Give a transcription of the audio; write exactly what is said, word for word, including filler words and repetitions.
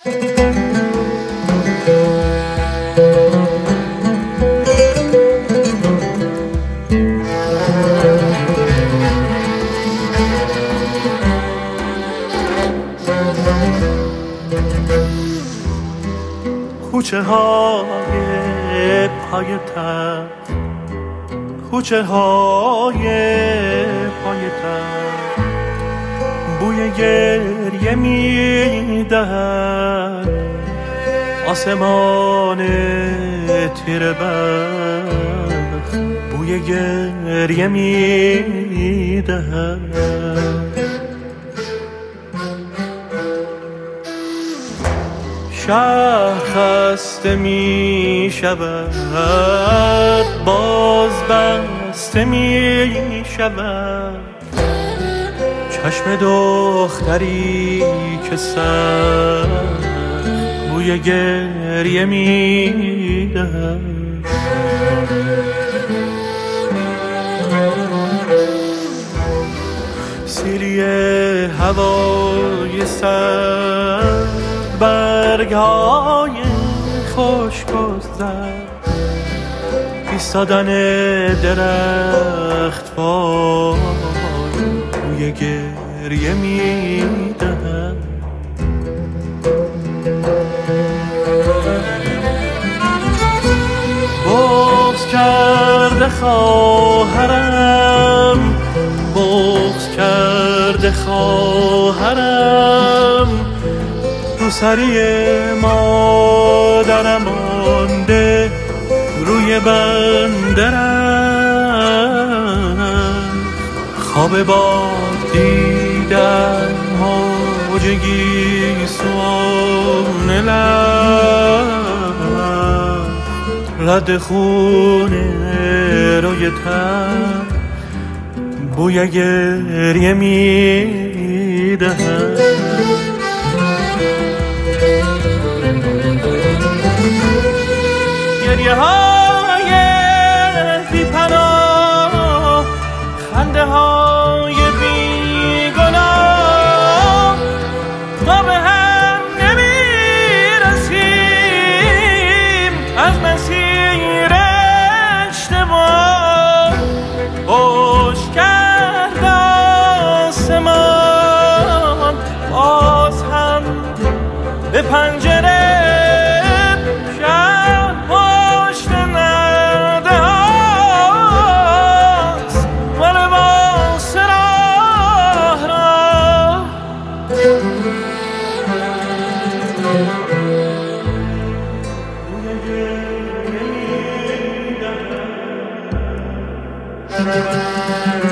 کوچه های پای تخت، کوچه های پای تخت بوی گریه میدهد، آسمان تیره بخت بوی گریه میدهد. شهر خسته می شود، باز بسته می شود، چشم دختری که سر بوی گریه می دهد. سیلی هوای سر، برگ‌های خوشگذر، ایستادن درخت وای بوی گریه می‌دهد. بغض کرده خواهرم، بغض کرده خواهرم، روسری مادرم مانده روی بندرم. خواب باد دیدم موجگی سوان لب، رد خونه روی تن بوی گریه میدهد. گریه های بی پناه، خنده های بی گناه، ما به هم نمیرسیم از مسیر اشتباه. خوش کرد آسمان باز هم به پنجره، Thank you.